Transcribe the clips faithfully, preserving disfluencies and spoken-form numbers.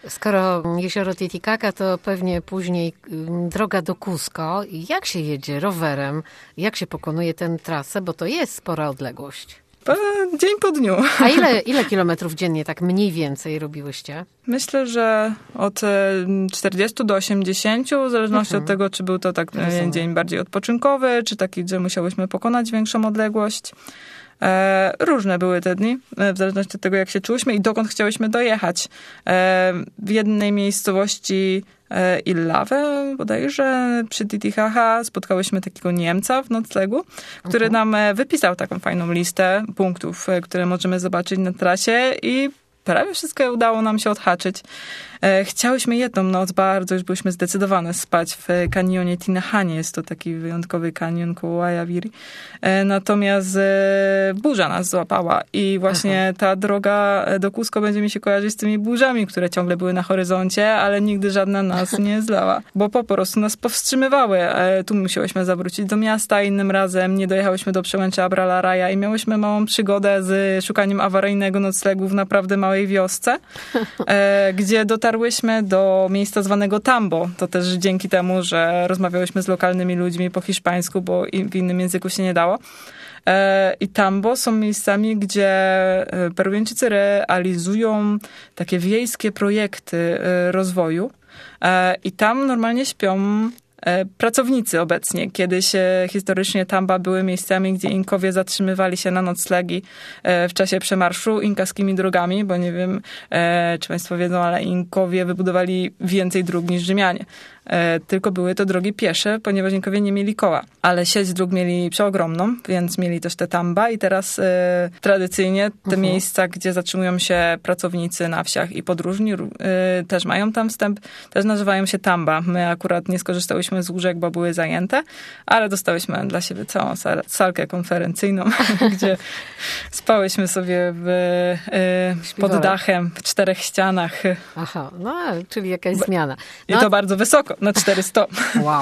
Skoro jezioro Titicaca, to pewnie później droga do Cusco. Jak się jedzie rowerem? Jak się pokonuje tę trasę? Bo to jest spora odległość. Dzień po dniu. A ile, ile kilometrów dziennie tak mniej więcej robiłyście? Myślę, że od czterdziestu do osiemdziesięciu, w zależności mhm. od tego, czy był to tak Rozumiem. dzień bardziej odpoczynkowy, czy taki, że musiałyśmy pokonać większą odległość. E, różne były te dni, w zależności od tego, jak się czułyśmy i dokąd chciałyśmy dojechać. E, w jednej miejscowości e, Illave, bodajże, przy Titicaca spotkałyśmy takiego Niemca w noclegu, który mhm. nam wypisał taką fajną listę punktów, które możemy zobaczyć na trasie i prawie wszystko udało nam się odhaczyć. Chciałyśmy jedną noc bardzo, już byliśmy zdecydowane spać w kanionie Tinahanie. Jest to taki wyjątkowy kanion koło Ayaviri. Natomiast burza nas złapała i właśnie Aha. ta droga do Cusco będzie mi się kojarzyć z tymi burzami, które ciągle były na horyzoncie, ale nigdy żadna nas nie zlała, bo po prostu nas powstrzymywały. Tu musiałyśmy zawrócić do miasta, innym razem nie dojechałyśmy do przełęczy Abralaraja i miałyśmy małą przygodę z szukaniem awaryjnego noclegu w naprawdę małej wiosce, gdzie dotarłyśmy do miejsca zwanego Tambo. To też dzięki temu, że rozmawiałyśmy z lokalnymi ludźmi po hiszpańsku, bo w innym języku się nie dało. I Tambo są miejscami, gdzie Peruwianczycy realizują takie wiejskie projekty rozwoju. I tam normalnie śpią pracownicy obecnie. Kiedyś historycznie Tamba były miejscami, gdzie Inkowie zatrzymywali się na noclegi w czasie przemarszu inkaskimi drogami, bo nie wiem, czy państwo wiedzą, ale Inkowie wybudowali więcej dróg niż Rzymianie. Tylko były to drogi piesze, ponieważ Inkowie nie mieli koła. Ale sieć dróg mieli przeogromną, więc mieli też te Tamba i teraz e, tradycyjnie te uh-huh. miejsca, gdzie zatrzymują się pracownicy na wsiach i podróżni, e, też mają tam wstęp, też nazywają się Tamba. My akurat nie skorzystałyśmy z łóżek, bo były zajęte, ale dostałyśmy dla siebie całą sal- salkę konferencyjną, gdzie spałyśmy sobie w, e, pod dachem, w czterech ścianach. Aha, no czyli jakaś zmiana. No, I to bardzo wysoko. Na czterysta. Wow.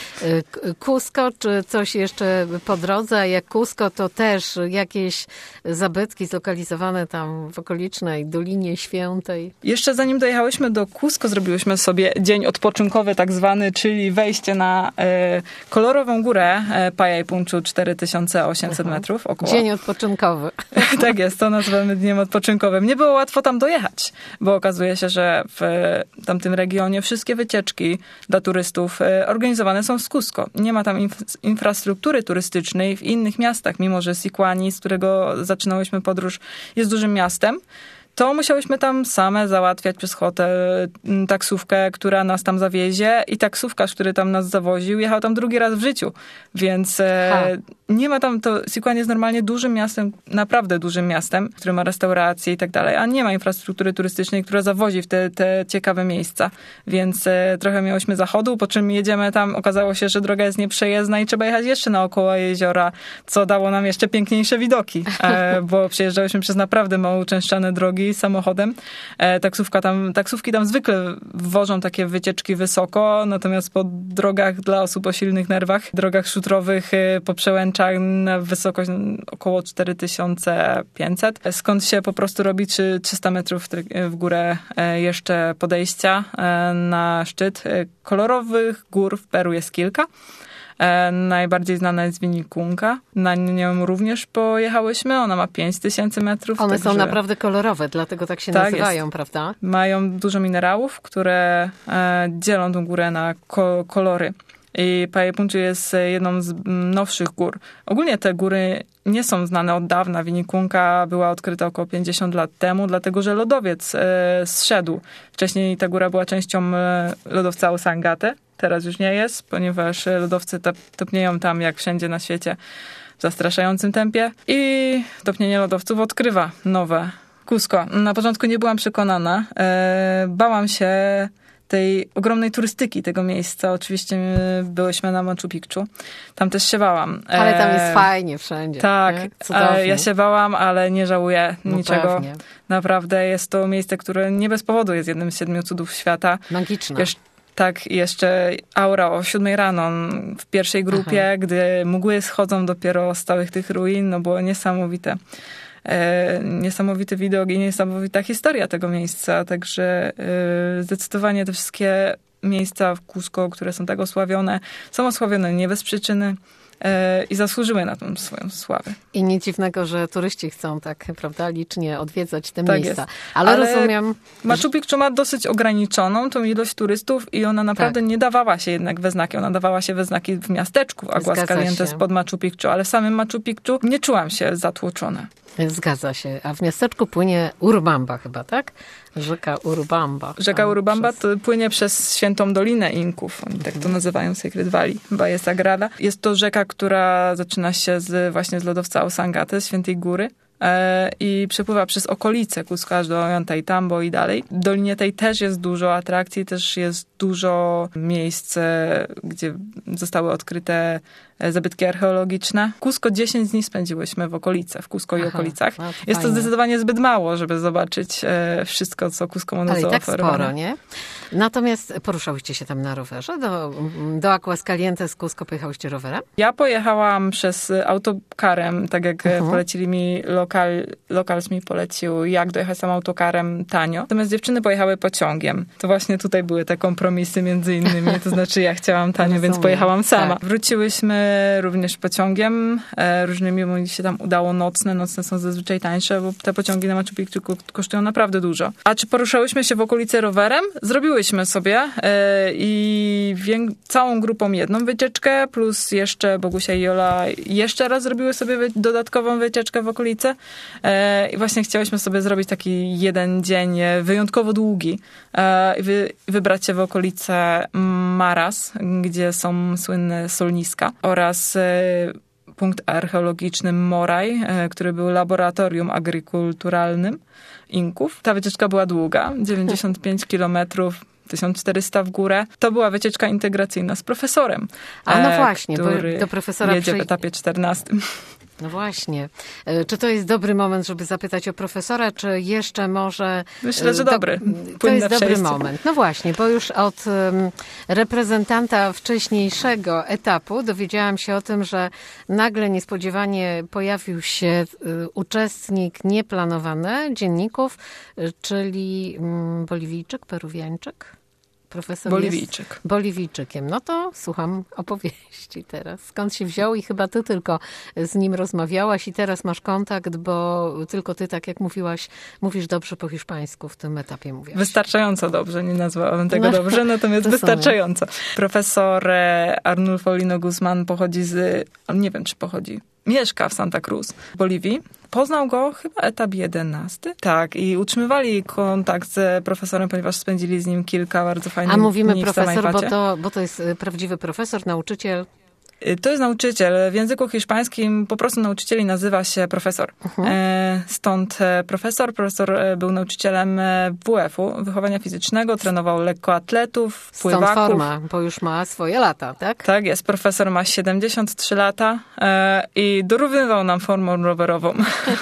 Cusco, czy coś jeszcze po drodze? A jak Cusco, to też jakieś zabytki zlokalizowane tam w okolicznej Dolinie Świętej. Jeszcze zanim dojechałyśmy do Cusco, zrobiłyśmy sobie dzień odpoczynkowy tak zwany, czyli wejście na e, kolorową górę e, Payaypunchu, cztery tysiące osiemset Aha. metrów około. Dzień odpoczynkowy. Tak jest, to nazywamy dniem odpoczynkowym. Nie było łatwo tam dojechać, bo okazuje się, że w tamtym regionie wszystkie wycieczki dla turystów organizowane są z Cusco. Nie ma tam inf- infrastruktury turystycznej w innych miastach, mimo że Siquani, z którego zaczynałyśmy podróż, jest dużym miastem. To musiałyśmy tam same załatwiać przez hotel taksówkę, która nas tam zawiezie i taksówkarz, który tam nas zawoził, jechał tam drugi raz w życiu. Więc e, nie ma tam, to Siquan jest normalnie dużym miastem, naprawdę dużym miastem, które ma restauracje i tak dalej, a nie ma infrastruktury turystycznej, która zawozi w te, te ciekawe miejsca. Więc e, trochę miałyśmy zachodu, po czym jedziemy tam, okazało się, że droga jest nieprzejezdna i trzeba jechać jeszcze naokoło jeziora, co dało nam jeszcze piękniejsze widoki, e, bo przejeżdżałyśmy przez naprawdę mało uczęszczane drogi samochodem. E, taksówka tam, taksówki tam zwykle wożą takie wycieczki wysoko, natomiast po drogach dla osób o silnych nerwach, drogach szutrowych e, po przełęczach na wysokość około cztery tysiące pięćset, skąd się po prostu robi trzysta metrów w górę e, jeszcze podejścia e, na szczyt. E, kolorowych gór w Peru jest kilka. E, najbardziej znana jest Vinicunca. Na nią również pojechałyśmy. Ona ma pięć tysięcy metrów. One także... są naprawdę kolorowe, dlatego tak się tak nazywają, jest. Prawda? Mają dużo minerałów, które e, dzielą tą górę na ko- kolory. I Payaypunchu jest jedną z nowszych gór. Ogólnie te góry nie są znane od dawna. Vinicunca była odkryta około pięćdziesiąt lat temu, dlatego że lodowiec e, zszedł. Wcześniej ta góra była częścią e, lodowca Osangate. Teraz już nie jest, ponieważ lodowce topnieją tam jak wszędzie na świecie w zastraszającym tempie. I topnienie lodowców odkrywa nowe Cusco. Na początku nie byłam przekonana. E, bałam się tej ogromnej turystyki tego miejsca. Oczywiście byłyśmy na Machu Picchu. Tam też się bałam. Ale tam jest fajnie wszędzie. Tak, ja się bałam, ale nie żałuję no niczego. Pewnie. Naprawdę jest to miejsce, które nie bez powodu jest jednym z siedmiu cudów świata. Magiczne. Jesz- tak, jeszcze aura o siódmej rano w pierwszej grupie, Aha. gdy mgły schodzą dopiero z całych tych ruin, no było niesamowite. e, niesamowity widok i niesamowita historia tego miejsca, także e, zdecydowanie te wszystkie miejsca w Cusco, które są tak osławione, są osławione nie bez przyczyny i zasłużyły na tą swoją sławę. I nic dziwnego, że turyści chcą tak, prawda, licznie odwiedzać te tak miejsca. Jest. Ale, Ale rozumiem... Machu Picchu ma dosyć ograniczoną tą ilość turystów i ona naprawdę tak. nie dawała się jednak we znaki. Ona dawała się we znaki w miasteczku w Aguascalientes pod Machu Picchu, ale w samym Machu Picchu nie czułam się zatłoczona. Zgadza się. A w miasteczku płynie Urubamba chyba, tak? Rzeka Urubamba. Rzeka Urubamba przez... to płynie przez Świętą Dolinę Inków. Oni tak to nazywają, Sacred Valley, Valle Sagrada. Jest to rzeka, która zaczyna się z, właśnie z lodowca Osangate, z Świętej Góry. I przepływa przez okolice Cusco aż do Ollantaytambo i dalej. W dolinie tej też jest dużo atrakcji, też jest dużo miejsc, gdzie zostały odkryte zabytki archeologiczne. Cusco dziesięć dni spędziłyśmy w okolice, w Cusco Aha, i okolicach. No to jest fajnie. To zdecydowanie zbyt mało, żeby zobaczyć wszystko, co Cusco ma do zaoferowania. Ale i tak sporo, nie? Natomiast poruszałyście się tam na rowerze? Do, do Aguascalientes Cusco pojechałyście rowerem? Ja pojechałam przez autokarem, tak jak uh-huh. polecili mi lokal, lokals mi polecił, jak dojechać sam autokarem tanio. Natomiast dziewczyny pojechały pociągiem. To właśnie tutaj były te kompromisy między innymi. To znaczy ja chciałam tanio, więc pojechałam sama. Tak. Wróciłyśmy również pociągiem. Różnymi mi się tam udało nocne. Nocne są zazwyczaj tańsze, bo te pociągi na Machu Picchu kosztują naprawdę dużo. A czy poruszałyśmy się w okolicy rowerem? Zrobiłyśmy sobie i wię- całą grupą jedną wycieczkę, plus jeszcze Bogusia i Jola jeszcze raz zrobiły sobie wy- dodatkową wycieczkę w okolicy. I właśnie chciałyśmy sobie zrobić taki jeden dzień wyjątkowo długi i wy- wybrać się w okolice Maras, gdzie są słynne solniska, oraz punkt archeologiczny Moraj, który był laboratorium agrikulturalnym Inków. Ta wycieczka była długa, dziewięćdziesiąt pięć kilometrów, tysiąc czterysta w górę. To była wycieczka integracyjna z profesorem. A no właśnie, który bo do profesora jedzie przy... w etapie czternastym. No właśnie. Czy to jest dobry moment, żeby zapytać o profesora, czy jeszcze może... Myślę, że dobry. Do... To jest dobry moment. No właśnie, bo już od um, reprezentanta wcześniejszego etapu dowiedziałam się o tym, że nagle niespodziewanie pojawił się um, uczestnik nieplanowany dzienników, czyli um, Boliwijczyk, Peruwiańczyk. Profesor Boliwijczyk. Jest Boliwijczykiem. No to słucham opowieści teraz. Skąd się wziął i chyba ty tylko z nim rozmawiałaś i teraz masz kontakt, bo tylko ty, tak jak mówiłaś, mówisz dobrze po hiszpańsku w tym etapie mówiłaś. Wystarczająco dobrze, nie nazwałam tego no, dobrze, natomiast wystarczająco. Profesor Arnulfo Lino Guzman pochodzi z, nie wiem czy pochodzi, mieszka w Santa Cruz, w Boliwii. Poznał go chyba etap jedenasty. Tak, i utrzymywali kontakt z profesorem, ponieważ spędzili z nim kilka bardzo fajnych dni. A mówimy profesor, bo to, bo to jest prawdziwy profesor, nauczyciel. To jest nauczyciel. W języku hiszpańskim po prostu nauczycieli nazywa się profesor. Uh-huh. Stąd profesor. Profesor był nauczycielem W F-u, wychowania fizycznego, trenował lekkoatletów, pływaków. Stąd forma, bo już ma swoje lata, tak? Tak jest. Profesor ma siedemdziesiąt trzy lata i dorównywał nam formą rowerową.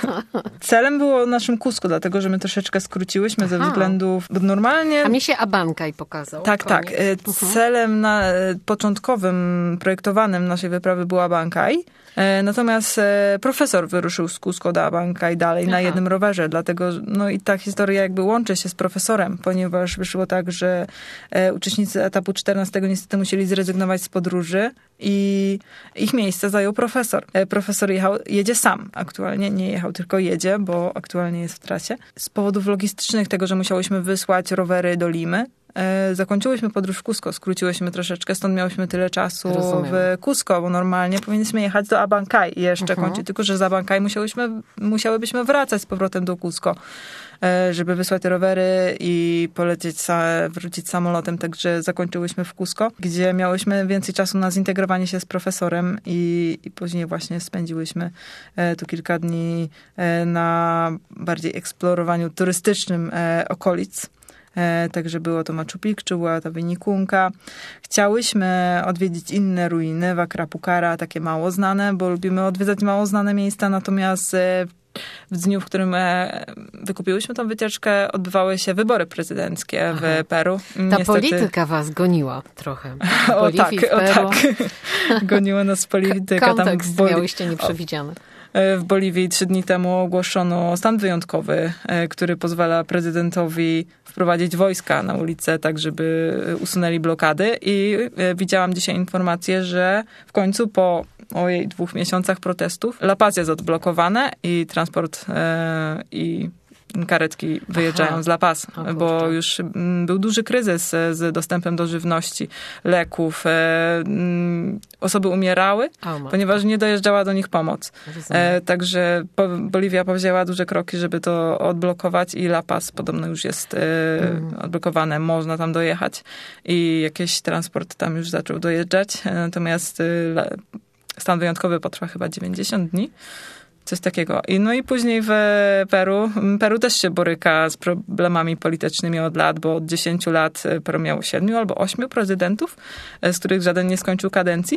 Celem było naszym Cusco, dlatego że my troszeczkę skróciłyśmy Aha. ze względów, bo normalnie... A mi się Abancay pokazał. Tak, koniec. tak. Uh-huh. Celem na, początkowym, projektowanym naszej wyprawy była Abancay. Natomiast profesor wyruszył z Cusco do Abancay dalej Aha. na jednym rowerze, dlatego no i ta historia jakby łączy się z profesorem, ponieważ wyszło tak, że uczestnicy etapu czternastego niestety musieli zrezygnować z podróży i ich miejsce zajął profesor. Profesor jechał, jedzie sam aktualnie, nie jechał, tylko jedzie, bo aktualnie jest w trasie. Z powodów logistycznych, tego, że musiałyśmy wysłać rowery do Limy, zakończyłyśmy podróż w Cusco, skróciłyśmy troszeczkę, stąd miałyśmy tyle czasu Rozumiem. w Cusco, bo normalnie powinniśmy jechać do Abancay i jeszcze uh-huh. kończyć, tylko że z Abancay musiałyśmy, musiałybyśmy wracać z powrotem do Cusco, żeby wysłać te rowery i polecieć, wrócić samolotem, także zakończyłyśmy w Cusco, gdzie miałyśmy więcej czasu na zintegrowanie się z profesorem i, i później właśnie spędziłyśmy tu kilka dni na bardziej eksplorowaniu turystycznym okolic. Także było to Machu Picchu, była ta Vinicunca. Chciałyśmy odwiedzić inne ruiny, Wacrapucara, takie mało znane, bo lubimy odwiedzać mało znane miejsca, natomiast w dniu, w którym wykupiłyśmy tą wycieczkę, odbywały się wybory prezydenckie Aha. w Peru. Ta Niestety... polityka was goniła trochę. O tak, o tak. Goniła nas polityka. Kontekst tam bo... miałyście nieprzewidziany. W Boliwii trzy dni temu ogłoszono stan wyjątkowy, który pozwala prezydentowi wprowadzić wojska na ulicę, tak żeby usunęli blokady. I widziałam dzisiaj informację, że w końcu po ojej, dwóch miesiącach protestów La Paz jest odblokowane i transport e, i karetki wyjeżdżają Aha. z La Paz, o, bo już był duży kryzys z dostępem do żywności, leków. E, osoby umierały, oh, ponieważ nie dojeżdżała do nich pomoc. E, także Boliwia powzięła duże kroki, żeby to odblokować i La Paz podobno już jest e, mm. odblokowane. Można tam dojechać i jakiś transport tam już zaczął dojeżdżać. Natomiast e, stan wyjątkowy potrwa chyba dziewięćdziesiąt dni. Coś takiego. I no i później w Peru. Peru też się boryka z problemami politycznymi od lat, bo od dziesięciu lat Peru miało siedmiu albo ośmiu prezydentów, z których żaden nie skończył kadencji,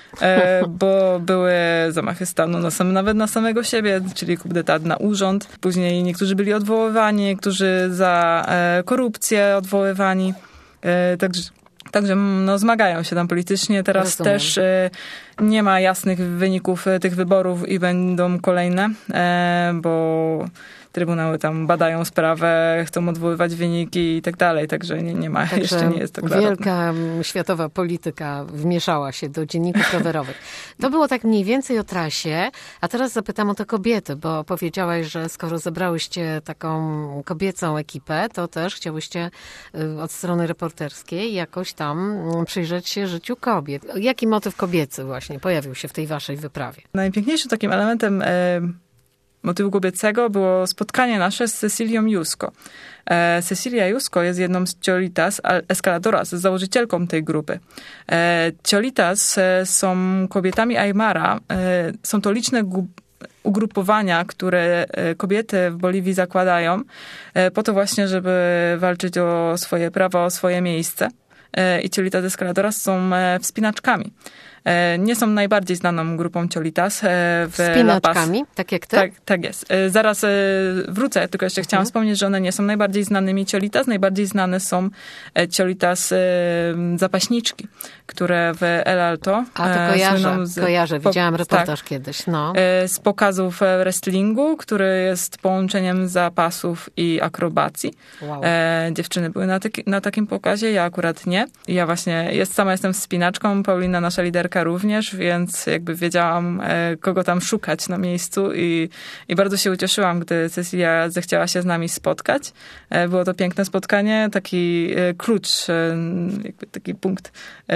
bo były zamachy stanu na sam, nawet na samego siebie, czyli coup d'etat na urząd. Później niektórzy byli odwoływani, niektórzy za korupcję odwoływani. Także Także no, zmagają się tam politycznie. Teraz Rozumiem. też e, nie ma jasnych wyników tych wyborów i będą kolejne, e, bo trybunały tam badają sprawę, chcą odwoływać wyniki i tak dalej. Także nie, nie ma, Także jeszcze nie jest to klarowne. Wielka światowa polityka wmieszała się do dzienników rowerowych. To było tak mniej więcej o trasie, a teraz zapytam o te kobiety, bo powiedziałaś, że skoro zebrałyście taką kobiecą ekipę, to też chciałyście od strony reporterskiej jakoś tam przyjrzeć się życiu kobiet. Jaki motyw kobiecy właśnie pojawił się w tej waszej wyprawie? Najpiękniejszym takim elementem e, motywu kobiecego było spotkanie nasze z Cecilią Jusko. E, Cecilia Jusko jest jedną z Cholitas Escaladoras, z założycielką tej grupy. E, Cholitas e, są kobietami Aymara. E, są to liczne gu- ugrupowania, które kobiety w Boliwii zakładają po to właśnie, żeby walczyć o swoje prawa, o swoje miejsce. I Cholitas Escaladoras są wspinaczkami. Nie są najbardziej znaną grupą Cholitas w Wspinaczkami, La Paz. Tak jak ty? Tak, tak jest. Zaraz wrócę, tylko jeszcze mhm. chciałam wspomnieć, że one nie są najbardziej znanymi Cholitas. Najbardziej znane są Cholitas zapaśniczki, które w El Alto A to kojarzę, z, kojarzę. Widziałam reportaż tak, kiedyś. No. Z pokazów wrestlingu, który jest połączeniem zapasów i akrobacji. Wow. Dziewczyny były na, taki, na takim pokazie, ja akurat nie. Ja właśnie jest, sama jestem wspinaczką, Paulina, nasza liderka, również, więc jakby wiedziałam, kogo tam szukać na miejscu i, i bardzo się ucieszyłam, gdy Cecilia zechciała się z nami spotkać. Było to piękne spotkanie, taki klucz, jakby taki punkt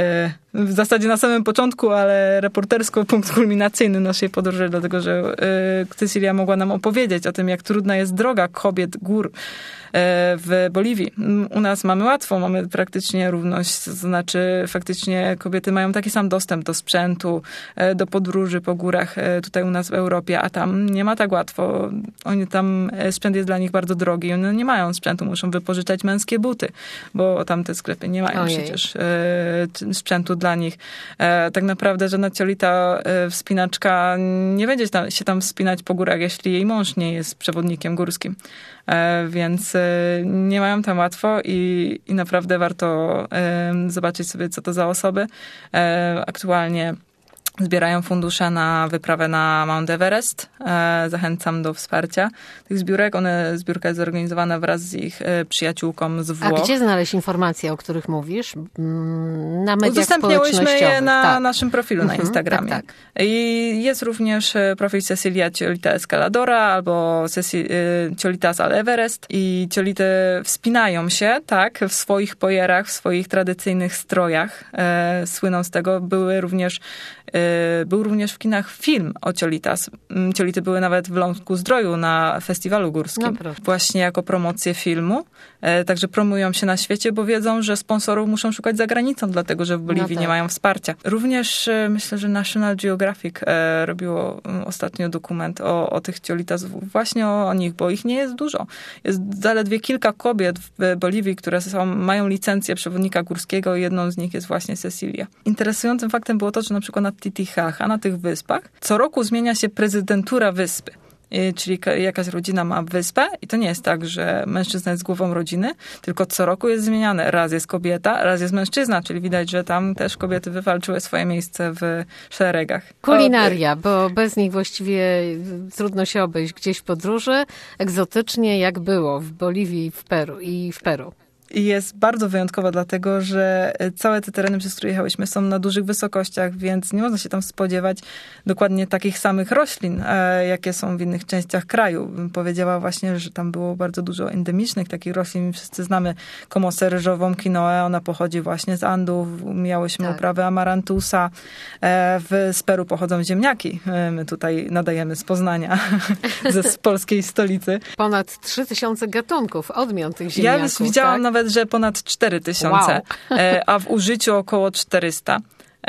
w zasadzie na samym początku, ale reportersko punkt kulminacyjny naszej podróży, dlatego że Cecilia mogła nam opowiedzieć o tym, jak trudna jest droga kobiet gór w Boliwii. U nas mamy łatwo, mamy praktycznie równość, to znaczy faktycznie kobiety mają taki sam dostęp do sprzętu, do podróży po górach tutaj u nas w Europie, a tam nie ma tak łatwo. Oni tam, sprzęt jest dla nich bardzo drogi, one nie mają sprzętu, muszą wypożyczać męskie buty, bo tam te sklepy nie mają Ojej. przecież sprzętu dla nich. Tak naprawdę żadna Cholita wspinaczka nie będzie tam, się tam wspinać po górach, jeśli jej mąż nie jest przewodnikiem górskim. Więc nie mają tam łatwo i, i naprawdę warto zobaczyć sobie, co to za osoby. Aktualnie zbierają fundusze na wyprawę na Mount Everest. Zachęcam do wsparcia tych zbiórek. One, zbiórka jest zorganizowana wraz z ich przyjaciółką z Włoch. A gdzie znaleźć informacje, o których mówisz? Na mediach Udostępniałyśmy je na tak. naszym profilu mhm, na Instagramie. Tak, tak. I jest również profil Cecilia Cholita Escaladora albo Cholitas Al Everest. I Cholity wspinają się, tak, w swoich pojerach, w swoich tradycyjnych strojach. E, słyną z tego. Były również Był również w kinach film o Cholitas. Cholity były nawet w Lądku Zdroju na festiwalu górskim. No, właśnie jako promocję filmu. Także promują się na świecie, bo wiedzą, że sponsorów muszą szukać za granicą, dlatego że w Boliwii no tak. nie mają wsparcia. Również myślę, że National Geographic robiło ostatnio dokument o, o tych Cholitas, właśnie o, o nich, bo ich nie jest dużo. Jest zaledwie kilka kobiet w Boliwii, które są, mają licencję przewodnika górskiego i jedną z nich jest właśnie Cecilia. Interesującym faktem było to, że na przykład na Titicaca, na tych wyspach, co roku zmienia się prezydentura wyspy. czyli jakaś rodzina ma wyspę i to nie jest tak, że mężczyzna jest głową rodziny, tylko co roku jest zmieniane. Raz jest kobieta, raz jest mężczyzna, czyli widać, że tam też kobiety wywalczyły swoje miejsce w szeregach. Kulinaria, bo bez nich właściwie trudno się obejść gdzieś w podróży. Egzotycznie jak było w Boliwii i w Peru. I w Peru. I jest bardzo wyjątkowa, dlatego że całe te tereny, przez które jechałyśmy, są na dużych wysokościach, więc nie można się tam spodziewać dokładnie takich samych roślin, jakie są w innych częściach kraju. Bym powiedziała właśnie, że tam było bardzo dużo endemicznych takich roślin. Wszyscy znamy komosę ryżową, quinoę, ona pochodzi właśnie z Andów. Miałyśmy tak. uprawę amarantusa. Z Peru pochodzą ziemniaki. My tutaj nadajemy z Poznania, ze z polskiej stolicy. Ponad trzy tysiące gatunków, odmian tych ziemniaków. Ja widziałam tak? nawet, że ponad cztery tysiące, wow. a w użyciu około czterysta,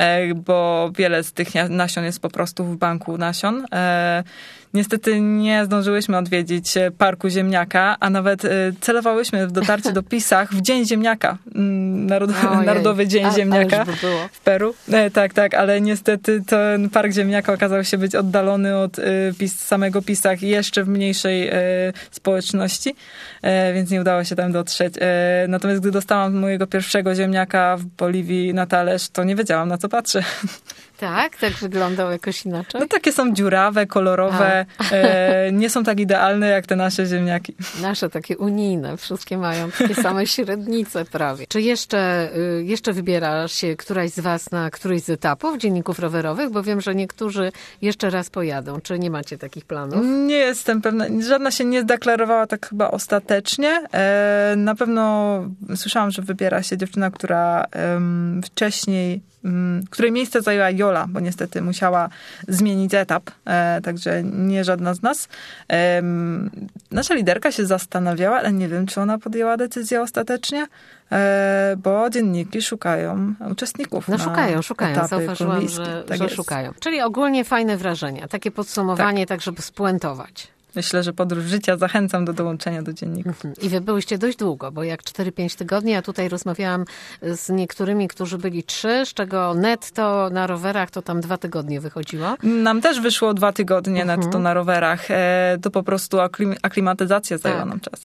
bo wiele z tych nasion jest po prostu w banku nasion. Niestety nie zdążyłyśmy odwiedzić Parku Ziemniaka, a nawet celowałyśmy w dotarcie do Pisach w Dzień Ziemniaka, Narodowy, Narodowy Dzień a, Ziemniaka by było. w Peru. Tak, tak, ale niestety ten Park Ziemniaka okazał się być oddalony od Pis, samego Pisach jeszcze w mniejszej społeczności, więc nie udało się tam dotrzeć. Natomiast gdy dostałam mojego pierwszego ziemniaka w Boliwii na talerz, to nie wiedziałam, na co patrzę. Tak? Tak wyglądał jakoś inaczej? No takie są dziurawe, kolorowe, e, nie są tak idealne jak te nasze ziemniaki. Nasze takie unijne, wszystkie mają takie same średnice prawie. Czy jeszcze, jeszcze wybiera się któraś z was na któryś z etapów dzienników rowerowych? Bo wiem, że niektórzy jeszcze raz pojadą. Czy nie macie takich planów? Nie jestem pewna. Żadna się nie zdeklarowała tak chyba ostatecznie. E, na pewno słyszałam, że wybiera się dziewczyna, która um, wcześniej której miejsce zajęła Jola, bo niestety musiała zmienić etap, e, także nie żadna z nas. E, nasza liderka się zastanawiała, ale nie wiem, czy ona podjęła decyzję ostatecznie, e, bo dzienniki szukają uczestników. No szukają, szukają. Zauważyłam, że, tak że szukają. Czyli ogólnie fajne wrażenia. Takie podsumowanie, tak, tak żeby spuentować. Myślę, że podróż życia zachęcam do dołączenia do dzienników. I wy byłyście dość długo, bo jak cztery pięć tygodni, a tutaj rozmawiałam z niektórymi, którzy byli trzy, z czego netto na rowerach to tam dwa tygodnie wychodziło. Nam też wyszło dwa tygodnie uh-huh. netto na rowerach. To po prostu aklim- aklimatyzacja zajęła tak. nam czas.